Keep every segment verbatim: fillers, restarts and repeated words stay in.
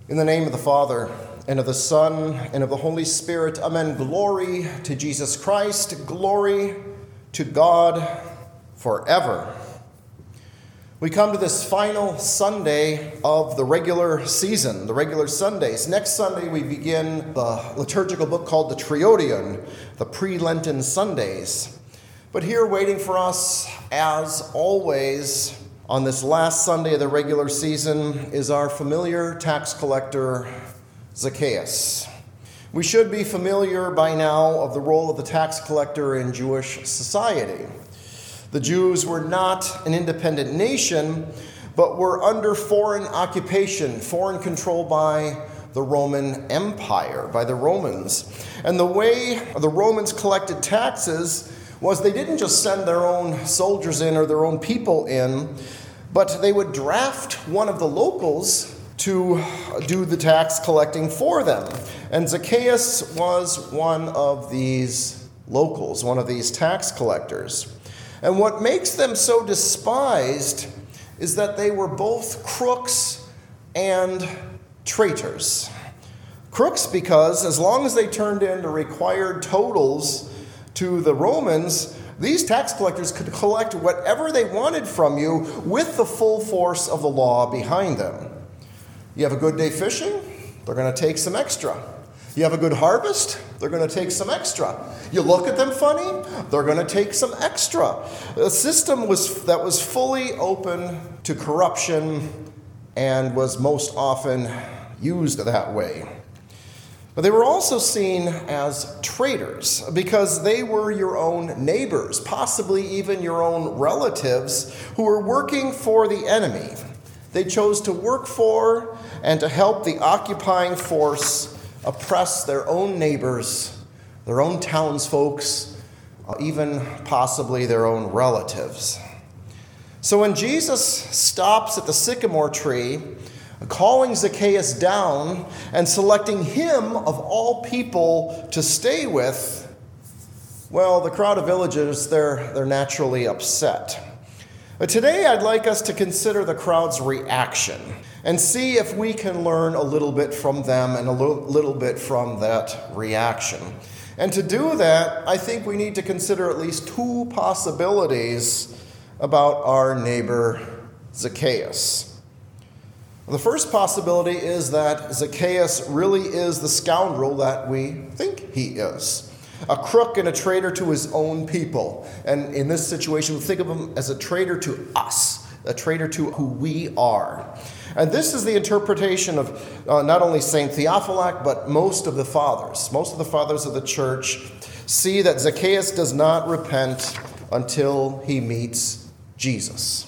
In the name of the Father, and of the Son, and of the Holy Spirit, amen. Glory to Jesus Christ, glory to God forever. We come to this final Sunday of the regular season, the regular Sundays. Next Sunday we begin the liturgical book called the Triodion, the pre-Lenten Sundays. But here waiting for us, as always, on this last Sunday of the regular season is our familiar tax collector, Zacchaeus. We should be familiar by now of the role of the tax collector in Jewish society. The Jews were not an independent nation, but were under foreign occupation, foreign control by the Roman Empire, by the Romans. And the way the Romans collected taxes was they didn't just send their own soldiers in or their own people in, but they would draft one of the locals to do the tax collecting for them. And Zacchaeus was one of these locals, one of these tax collectors. And what makes them so despised is that they were both crooks and traitors. Crooks because as long as they turned in the required totals to the Romans, these tax collectors could collect whatever they wanted from you with the full force of the law behind them. You have a good day fishing? They're going to take some extra. You have a good harvest? They're going to take some extra. You look at them funny? They're going to take some extra. A system was that was fully open to corruption and was most often used that way. But they were also seen as traitors because they were your own neighbors, possibly even your own relatives who were working for the enemy. They chose to work for and to help the occupying force oppress their own neighbors, their own townsfolk, even possibly their own relatives. So when Jesus stops at the sycamore tree, calling Zacchaeus down and selecting him of all people to stay with, well, the crowd of villagers, they're, they're naturally upset. But today I'd like us to consider the crowd's reaction and see if we can learn a little bit from them and a little, little bit from that reaction. And to do that, I think we need to consider at least two possibilities about our neighbor Zacchaeus. The first possibility is that Zacchaeus really is the scoundrel that we think he is. A crook and a traitor to his own people. And in this situation, we think of him as a traitor to us, a traitor to who we are. And this is the interpretation of uh, not only Saint Theophylact, but most of the fathers. Most of the fathers of the church see that Zacchaeus does not repent until he meets Jesus.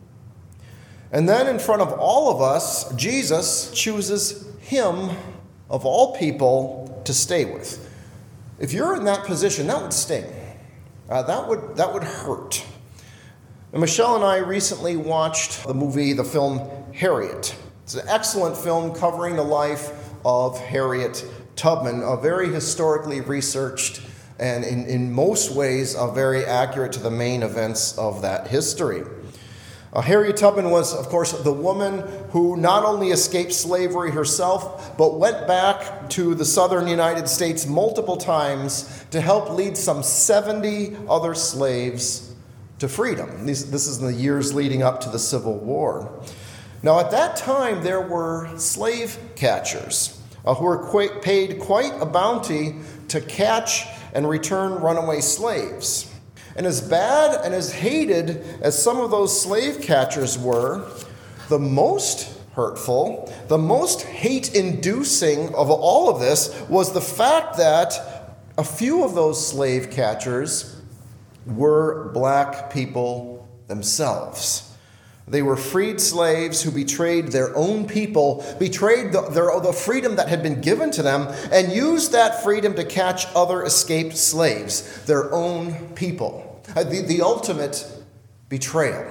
And then in front of all of us, Jesus chooses him, of all people, to stay with. If you're in that position, that would sting. Uh, that would that would hurt. And Michelle and I recently watched the movie, the film Harriet. It's an excellent film covering the life of Harriet Tubman, a very historically researched and in, in most ways uh, very accurate to the main events of that history. Uh, Harriet Tubman was, of course, the woman who not only escaped slavery herself, but went back to the southern United States multiple times to help lead some seventy other slaves to freedom. This, this is in the years leading up to the Civil War. Now, at that time, there were slave catchers uh, who were qu- paid quite a bounty to catch and return runaway slaves. And as bad and as hated as some of those slave catchers were, the most hurtful, the most hate-inducing of all of this was the fact that a few of those slave catchers were black people themselves. They were freed slaves who betrayed their own people, betrayed the, their, the freedom that had been given to them, and used that freedom to catch other escaped slaves, their own people. The, the ultimate betrayal.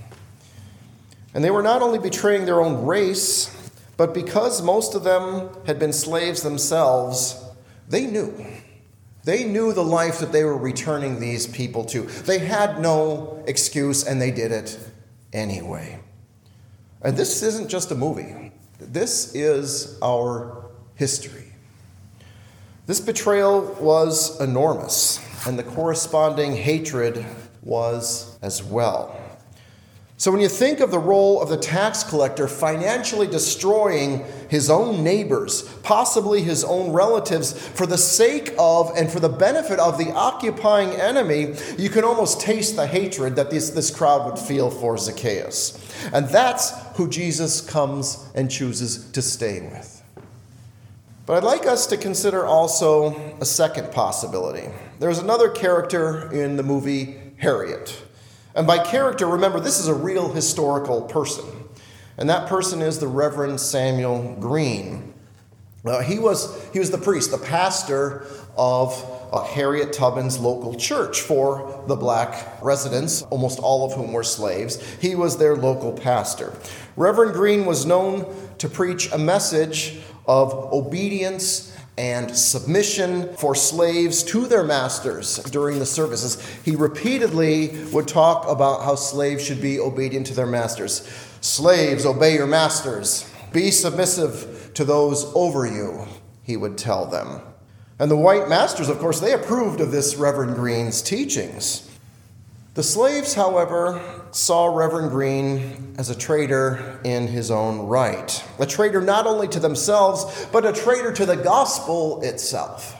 And they were not only betraying their own race, but because most of them had been slaves themselves, they knew. They knew the life that they were returning these people to. They had no excuse, and they did it anyway. And this isn't just a movie. This is our history. This betrayal was enormous, and the corresponding hatred was as well. So when you think of the role of the tax collector financially destroying his own neighbors, possibly his own relatives, for the sake of and for the benefit of the occupying enemy, you can almost taste the hatred that this, this crowd would feel for Zacchaeus. And that's who Jesus comes and chooses to stay with. But I'd like us to consider also a second possibility. There's another character in the movie Harriet. And by character, remember, this is a real historical person. And that person is the Reverend Samuel Green. Uh, he was he was the priest, the pastor of uh, Harriet Tubman's local church for the black residents, almost all of whom were slaves. He was their local pastor. Reverend Green was known to preach a message of obedience and submission for slaves to their masters during the services. He repeatedly would talk about how slaves should be obedient to their masters. Slaves, obey your masters. Be submissive to those over you, he would tell them. And the white masters, of course, they approved of this Reverend Green's teachings. The slaves, however, saw Reverend Green as a traitor in his own right. A traitor not only to themselves, but a traitor to the gospel itself.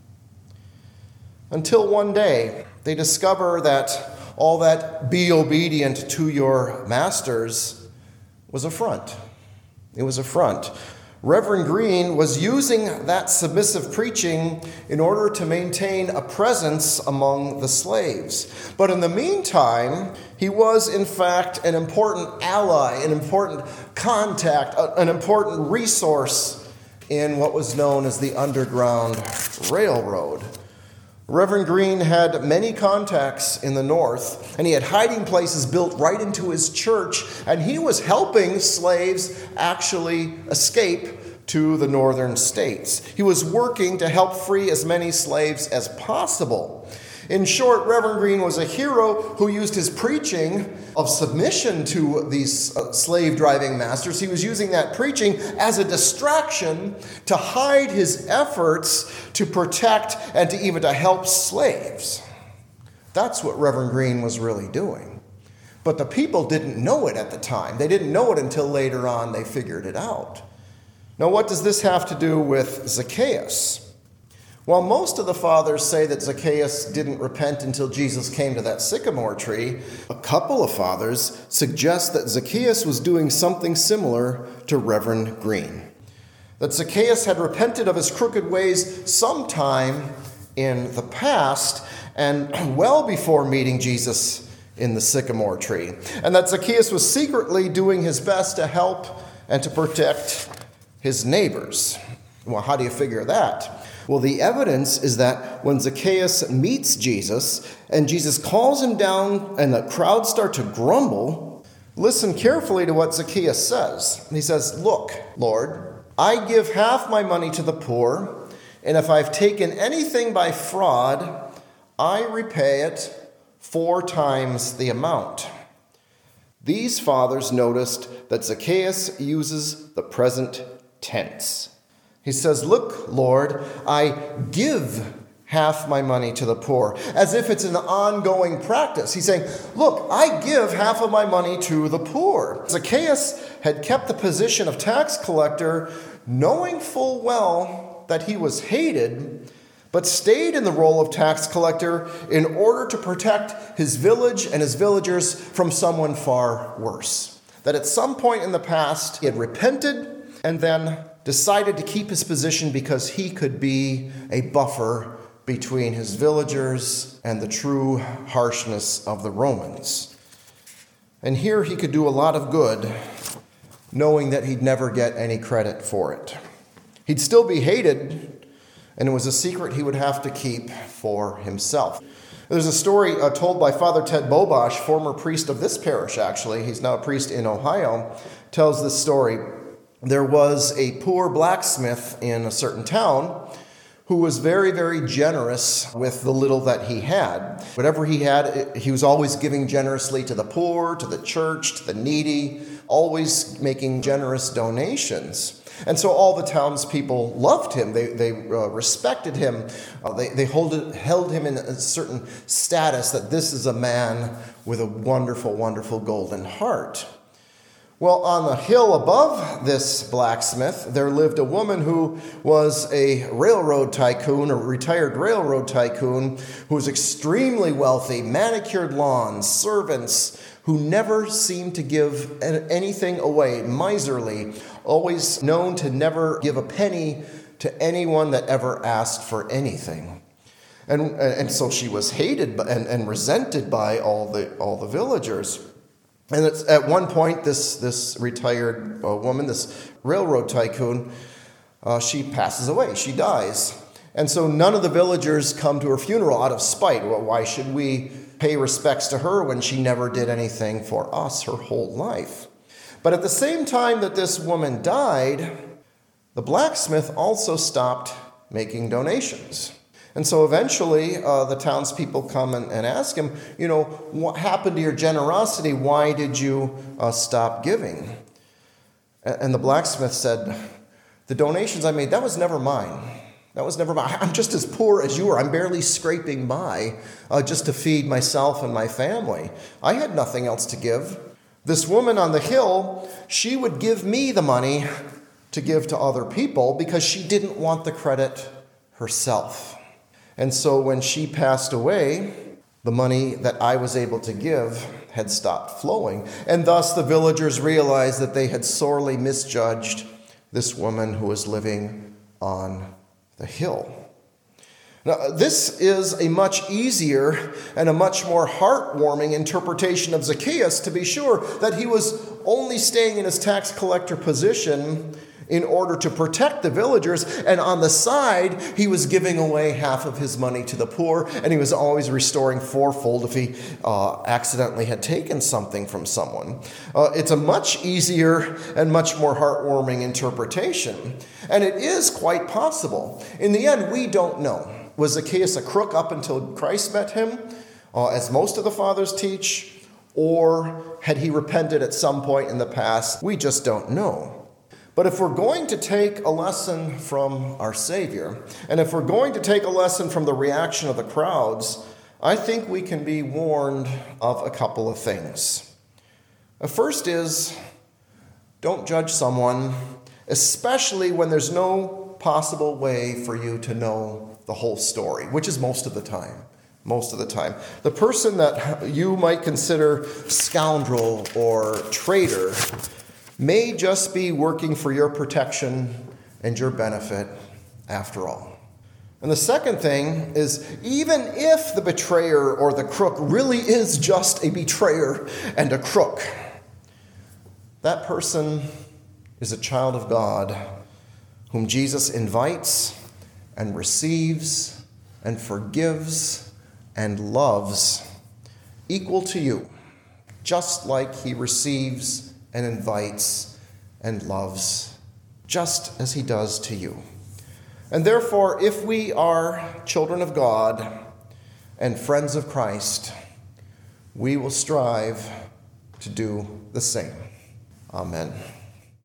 Until one day, they discover that all that be obedient to your masters was a front. It was a front. Reverend Green was using that submissive preaching in order to maintain a presence among the slaves. But in the meantime, he was in fact an important ally, an important contact, an important resource in what was known as the Underground Railroad. Reverend Green had many contacts in the North, and he had hiding places built right into his church, and he was helping slaves actually escape to the northern states. He was working to help free as many slaves as possible. In short, Reverend Green was a hero who used his preaching of submission to these uh, slave-driving masters. He was using that preaching as a distraction to hide his efforts to protect and to even to help slaves. That's what Reverend Green was really doing. But the people didn't know it at the time. They didn't know it until later on they figured it out. Now, what does this have to do with Zacchaeus? While most of the fathers say that Zacchaeus didn't repent until Jesus came to that sycamore tree, a couple of fathers suggest that Zacchaeus was doing something similar to Reverend Green. That Zacchaeus had repented of his crooked ways sometime in the past and well before meeting Jesus in the sycamore tree. And that Zacchaeus was secretly doing his best to help and to protect his neighbors. Well, how do you figure that? Well, the evidence is that when Zacchaeus meets Jesus and Jesus calls him down and the crowd start to grumble, listen carefully to what Zacchaeus says. He says, "Look, Lord, I give half my money to the poor, and if I've taken anything by fraud, I repay it four times the amount." These fathers noticed that Zacchaeus uses the present tense. He says, "Look, Lord, I give half my money to the poor," as if it's an ongoing practice. He's saying, look, I give half of my money to the poor. Zacchaeus had kept the position of tax collector, knowing full well that he was hated, but stayed in the role of tax collector in order to protect his village and his villagers from someone far worse. That at some point in the past, he had repented and then decided to keep his position because he could be a buffer between his villagers and the true harshness of the Romans. And here he could do a lot of good, knowing that he'd never get any credit for it. He'd still be hated, and it was a secret he would have to keep for himself. There's a story uh, told by Father Ted Bobosh, former priest of this parish, actually. He's now a priest in Ohio, tells this story. There was a poor blacksmith in a certain town who was very, very generous with the little that he had. Whatever he had, he was always giving generously to the poor, to the church, to the needy, always making generous donations. And so all the townspeople loved him. They, they uh, respected him. Uh, they they hold it, held him in a certain status that this is a man with a wonderful, wonderful golden heart. Well, on the hill above this blacksmith, there lived a woman who was a railroad tycoon, a retired railroad tycoon, who was extremely wealthy, manicured lawns, servants, who never seemed to give anything away, miserly, always known to never give a penny to anyone that ever asked for anything. And, and so she was hated and, and resented by all the, all the villagers. And it's, at one point, this, this retired uh, woman, this railroad tycoon, uh, she passes away. She dies. And so none of the villagers come to her funeral out of spite. Well, why should we pay respects to her when she never did anything for us her whole life? But at the same time that this woman died, the blacksmith also stopped making donations. And so eventually uh, the townspeople come and, and ask him, you know, what happened to your generosity? Why did you uh, stop giving? And the blacksmith said, the donations I made, that was never mine. That was never mine. I'm just as poor as you are. I'm barely scraping by uh, just to feed myself and my family. I had nothing else to give. This woman on the hill, she would give me the money to give to other people because she didn't want the credit herself. And so when she passed away, the money that I was able to give had stopped flowing. And thus the villagers realized that they had sorely misjudged this woman who was living on the hill. Now, this is a much easier and a much more heartwarming interpretation of Zacchaeus, to be sure, that he was only staying in his tax collector position in order to protect the villagers, and on the side, he was giving away half of his money to the poor, and he was always restoring fourfold if he uh, accidentally had taken something from someone. Uh, it's a much easier and much more heartwarming interpretation, and it is quite possible. In the end, we don't know. Was Zacchaeus a crook up until Christ met him, uh, as most of the fathers teach, or had he repented at some point in the past? We just don't know. But if we're going to take a lesson from our Savior, and if we're going to take a lesson from the reaction of the crowds, I think we can be warned of a couple of things. The first is, don't judge someone, especially when there's no possible way for you to know the whole story, which is most of the time. Most of the time. The person that you might consider scoundrel or traitor may just be working for your protection and your benefit after all. And the second thing is, even if the betrayer or the crook really is just a betrayer and a crook, that person is a child of God whom Jesus invites and receives and forgives and loves, equal to you, just like he receives and invites and loves, just as he does to you. And therefore, if we are children of God and friends of Christ, we will strive to do the same. Amen.